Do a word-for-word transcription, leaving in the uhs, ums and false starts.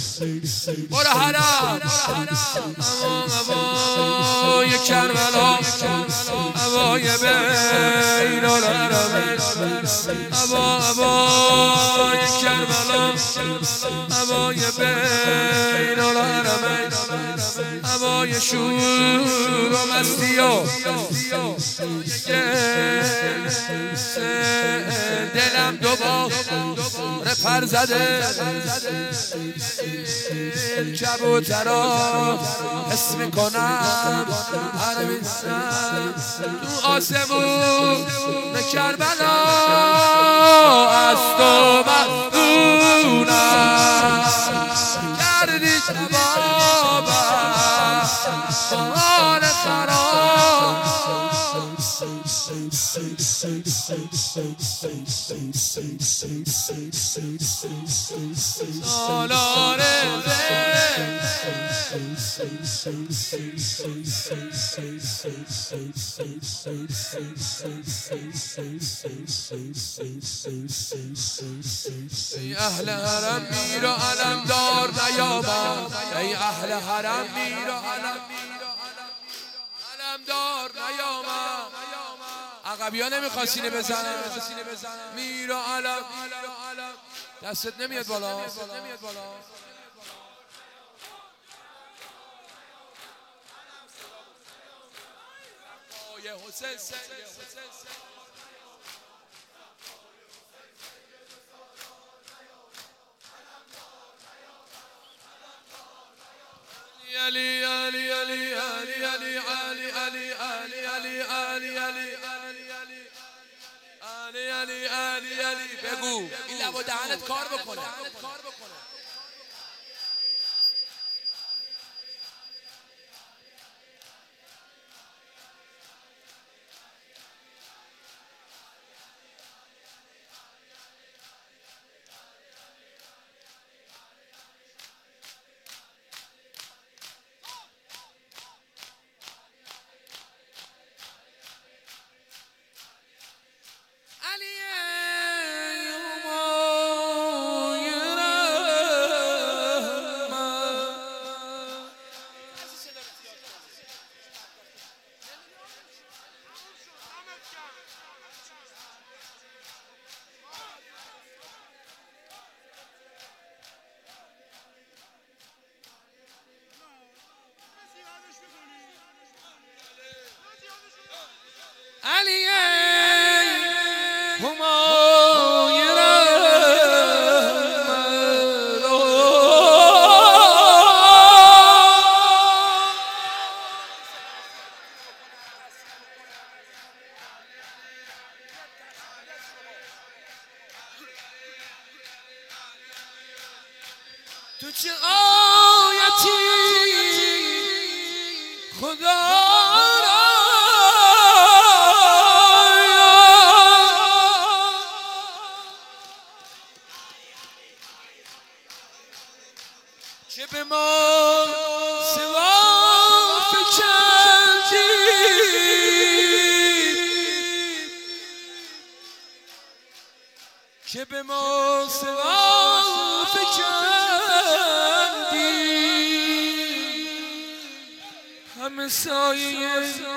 برو حرم هوای کربلا هوای بین الحرمین هوا هوای کربلا هوای بین الحرمین هوای شور و مستی و دلم دوباره پر زده کبوترا حس میکنم حرم سر تو آسمون کربلا از تو مدونم کردی جوابم بار خراب سالار ای اهل حرم میر و علم دار نیامد ای اهل حرم میر و علم دار نیامد عقبی ها نمیخواستینه بزنم میر و علم دستت نمیاد بالا علی علی علی علی علی علی علی علی علی علی علی علی علی علی علی بگو این لب و دهنت کار بکنه علی همای تو چه آیتی خدا که به ما سوا فکردی که به ما سوا فکردی همه سایه